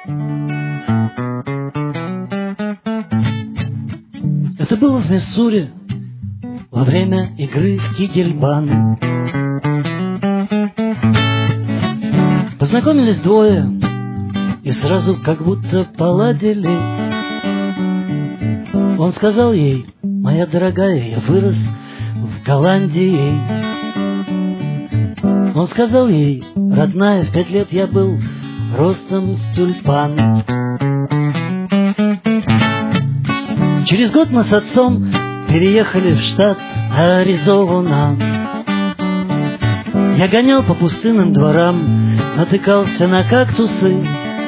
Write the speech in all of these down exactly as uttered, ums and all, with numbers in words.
Это было в Миссури во время игры в кигельбан. Познакомились двое и сразу как будто поладили. Он сказал ей: моя дорогая, я вырос в Голландии. Он сказал ей: родная, в пять лет я был ростом с тюльпан. Через год мы с отцом переехали в штат Аризона. Я гонял по пустынным дворам, натыкался на кактусы.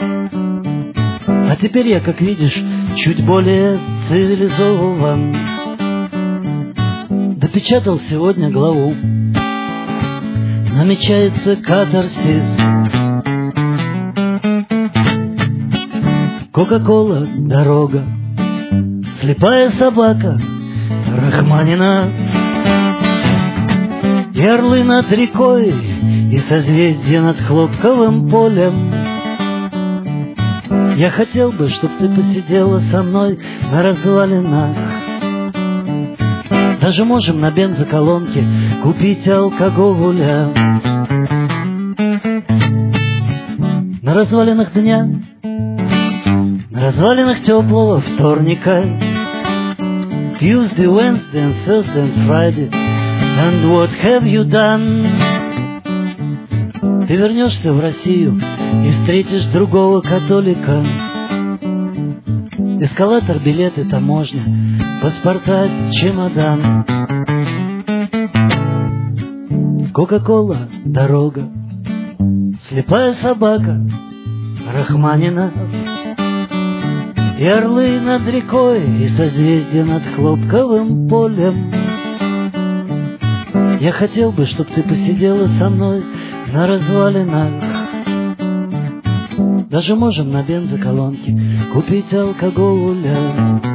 А теперь я, как видишь, чуть более цивилизован. Допечатал сегодня главу. Намечается катарсис. Кока-кола, дорога, слепая собака Рахманина, и орлы над рекой, и созвездия над хлопковым полем. Я хотел бы, чтоб ты посидела со мной на развалинах. Даже можем на бензоколонке купить алкоголя. На развалинах дня, на развалинах теплого вторника, Tuesday, Wednesday, and Thursday, and Friday. And what have you done? Ты вернешься в Россию и встретишь другого католика. Эскалатор, билеты, таможня, паспорта, чемодан. Кока-кола, дорога, слепая собака Рахманина, и орлы над рекой, и созвездия над хлопковым полем. Я хотел бы, чтоб ты посидела со мной на развалинах. Даже можем на бензоколонке купить алкоголя.